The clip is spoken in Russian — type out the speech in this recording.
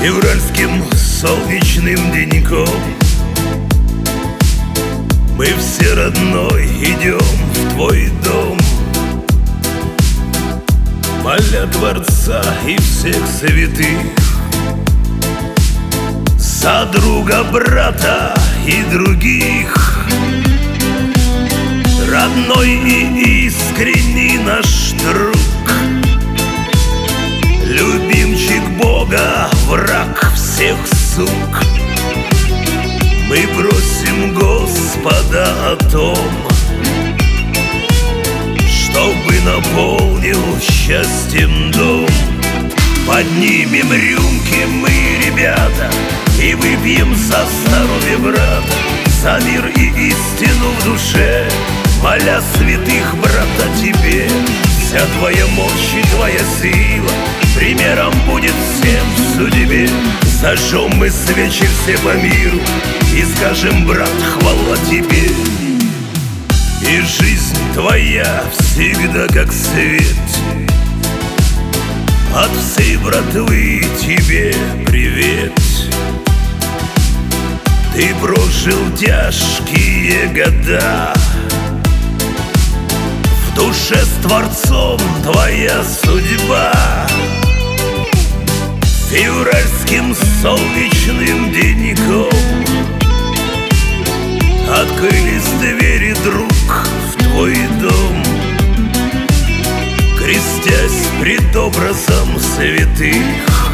февральским солнечным деньком мы все, родной, идем в твой дом, моля Творца и всех святых за друга, брата и других. Родной и искренний наш друг, любимчик Бога, враг всех сук. Мы просим Господа о том, чтобы наполнил счастьем дом. Поднимем рюмки мы, ребята, и выпьем за здоровье брата, за мир и истину в душе, моля святых, брата, тебе. Вся твоя мощь и твоя сила примером будет всем в судьбе. Зажжем мы свечи все по миру и скажем: брат, хвала тебе. И жизнь твоя всегда как свет. От всей братвы тебе привет. Ты прожил тяжкие года, в душе с Творцом твоя судьба. Февральским солнечным деньком открылись двери, друг, в твой дом, крестясь пред образом святых.